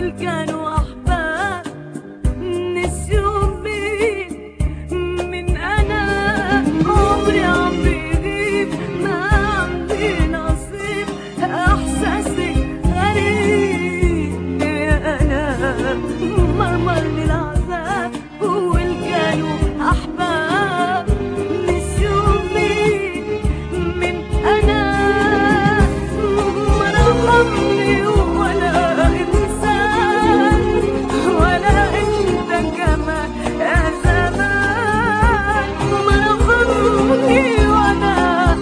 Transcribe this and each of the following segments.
كانوا أحباب نسيوا مين من أنا. عمري عم بيغيب ما عندي نصيب، إحساسي غريب يا أنا. مرمرني العذاب واللي كانوا أحباب نسيوا مين من أنا. ما رحمني ولا إنسان ولا أنت كمان يا زمان. ما رحمني ولا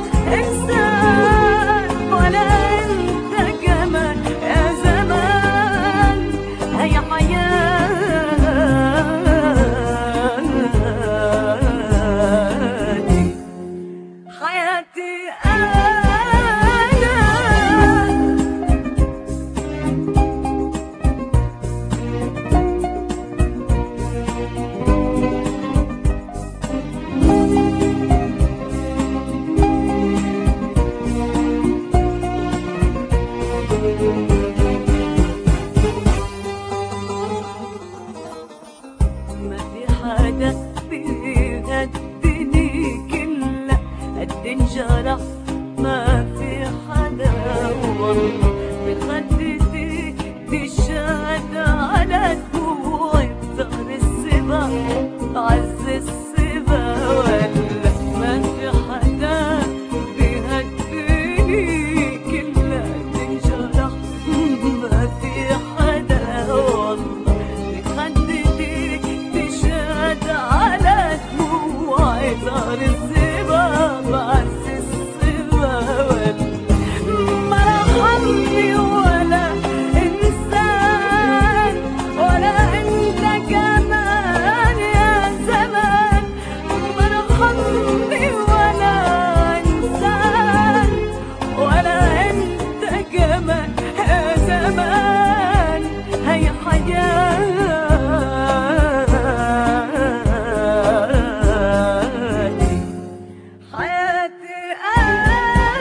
إنسان ولا أنت كمان يا زمان. هي حياتي أنا. ما في حدا بيهدني كله قد انجرح. ما في حدا والله بخدتي تشهد على دموعي بظهر السبا عز السبا. ولا ما في حدا بيهدني كله قد انجرح. ما في حدا والله بخدتي تشهد على دموعي ظهر السبا بعز السبا. ما رحمني ولا إنسان ولا أنت كمان يا زمان. ما رحمني ولا إنسان ولا أنت كمان يا زمان. هي حياتي حياتي أنا.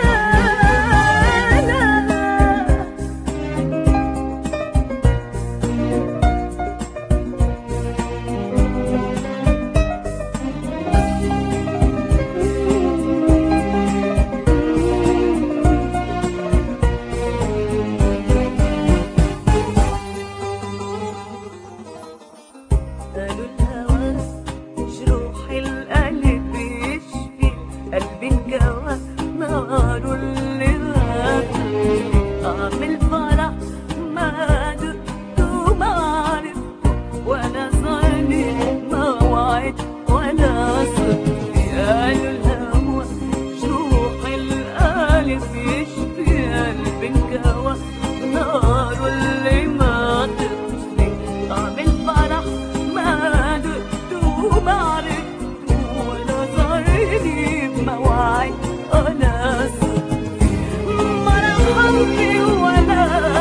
قالوا الهوى جروح القلب يشفي، قلبي انكوى ناره اللي غاب. طعم الفرح ما دقته ما عرفته ولا صارني موعد ولا صدفي. قالوا الهوى جروح القلب يشفي، قلبي انكوى ناره اللي ما تطفي. طعم الفرح ما دقته ما عرفته ولا صارني موعد ولا صدفي. ما رحمني ولا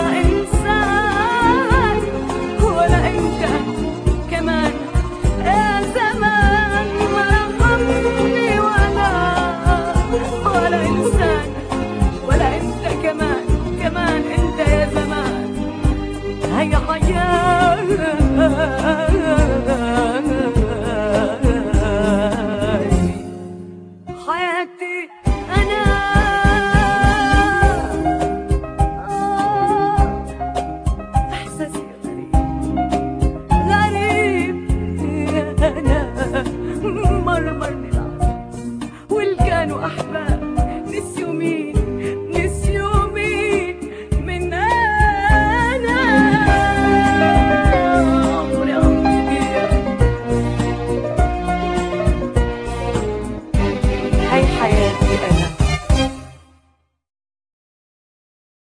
إنسان ولا أنت كمان يا زمان. ما رحمني ولا إنسان ولا أنت كمان أنت يا زمان. هي حياتي